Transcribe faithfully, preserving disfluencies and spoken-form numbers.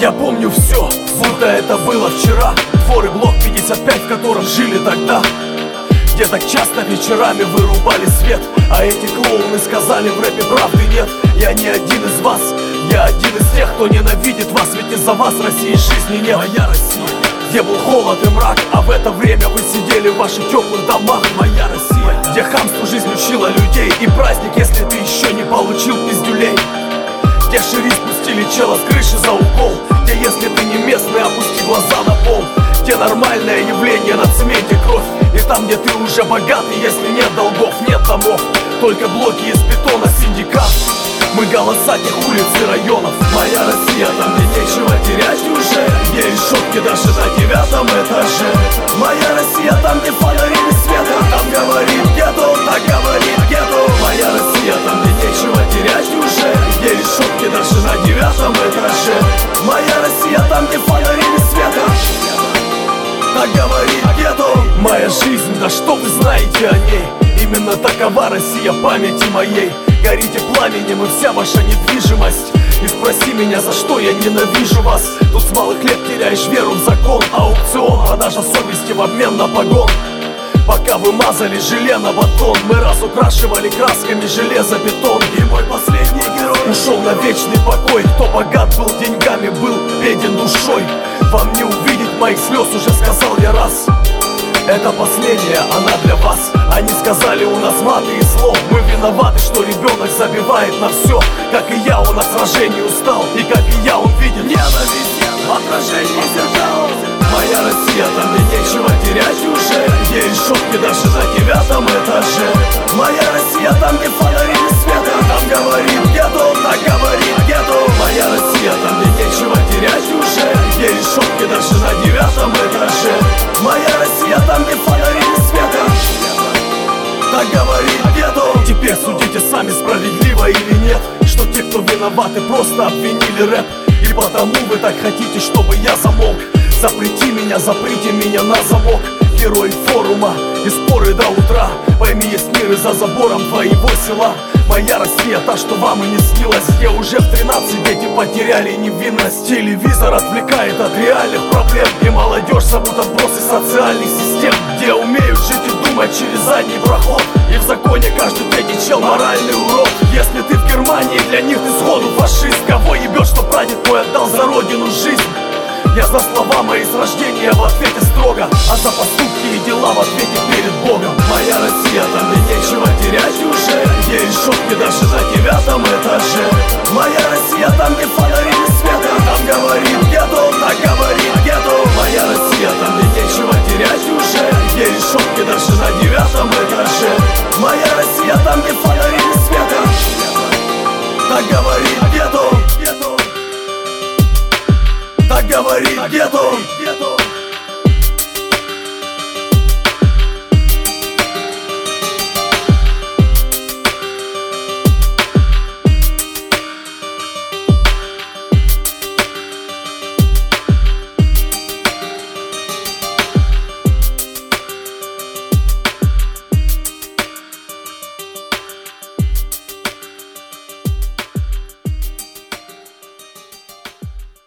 Я помню все, будто это было вчера. Двор и блок пятьдесят пять, в котором жили тогда, где так часто вечерами вырубали свет. А эти клоуны сказали, в рэпе правды нет. Я не один из вас, я один из тех, кто ненавидит вас. Ведь из-за вас России жизни нет. Моя Россия, где был холод и мрак, а в это время вы сидели в ваших теплых домах. Моя Россия, где хамству жизнь учила людей, и праздник, если ты еще не получил пиздюлей. Где шири спустили чела с крыши за угол, где если ты не местный, опусти глаза на пол. Где нормальное явление на цементе кровь, и там, где ты уже богатый, если нет долгов, нет домов, только блоки из бетона, синдикат. Мы голоса тех улиц и районов. Моя Россия, там, где нечего терять уже, где решетки даже на девятом этаже. Моя Россия, там, где фонари без света, там говорит гетто, так говорит гетто. Моя Россия, там, где нечего терять уже, где решетки даже на девятом этаже. Моя Россия, там, где фонари без света, так говорит гетто. Моя жизнь, да что вы знаете о ней? Именно такова Россия памяти моей. Горите пламенем и вся ваша недвижимость. И спроси меня, за что я ненавижу вас. Тут с малых лет теряешь веру в закон. Аукцион, продажа совести в обмен на погон. Пока вы мазали желе на батон, мы разукрашивали красками железобетон. И мой последний герой ушел на вечный покой. Кто богат был деньгами, был беден душой. Вам не увидеть моих слез, уже сказал я раз. Это последняя, она для вас. Они сказали, у нас маты и слов. Мы виноваты, что ребенок забивает на все. Как и я, он от сражений устал. И как и я, он видит ненависть в отражении зеркал. Моя Россия, там, где нечего терять уже, где решетки даже на девятом этаже. Моя Россия, там, где фонари без света, там говорит гетто, так говорит гетто. Моя Россия, там, где нечего терять уже, где решетки даже на девятом этаже. Моя Россия, там, где фонари без света, так говорит гетто. Теперь судите сами, справедливо или нет, что те, кто виноваты, просто обвинили рэп. И потому вы так хотите, чтобы я замолк. Запрети меня, заприте меня на замок. Герой форума и споры до утра. Пойми, есть мир и за забором твоего села. Моя Россия, та, что вам и не снилась, где уже в тринадцать дети потеряли невинность. Телевизор отвлекает от реальных проблем, и молодежь зовут отбросы социальных систем. Где умеют жить и думать через задний проход, и в законе каждый третий чел моральный урод. Если ты в Германии, для них ты сходу фашист. Кого ебешь, что прадед мой отдал за родину жизнь? Я за слова мои с рождения в ответе строго, а за поступки и дела в ответе перед Богом. Моя Россия, там, где нечего терять уже, где решетки даже на девятом этаже. Моя Россия, там, где фонари